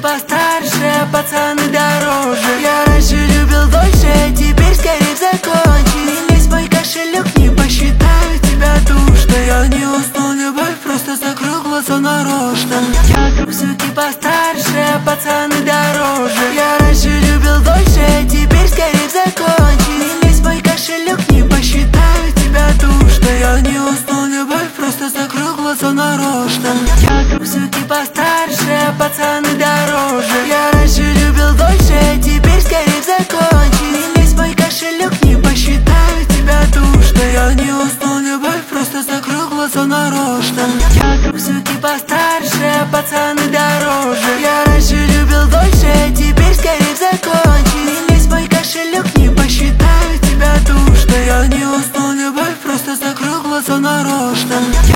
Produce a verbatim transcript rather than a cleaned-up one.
постарше, пацаны дороже. Я раньше любил дольше, теперь скорее закончи. Не лезь в мой кошелек, не посчитаю тебя душно. Я не уснул, любовь, просто закрыл глаза нарочно. Я суки постарше, пацаны дороже. Я раньше любил дольше, теперь скорее закончи. Не лезь в мой кошелек, не посчитаю тебя душно. Я не уснул, любовь, просто закрыл глаза нарочно. Я суки постарше, пацаны дороже. Я раньше любил дольше, теперь скорее закончи. Не лезь в мой кошелек, не посчитаю тебя душно. Я не уснул, любовь, просто закрыл глаза нарочно. Я суки постарше, пацаны дороже. Я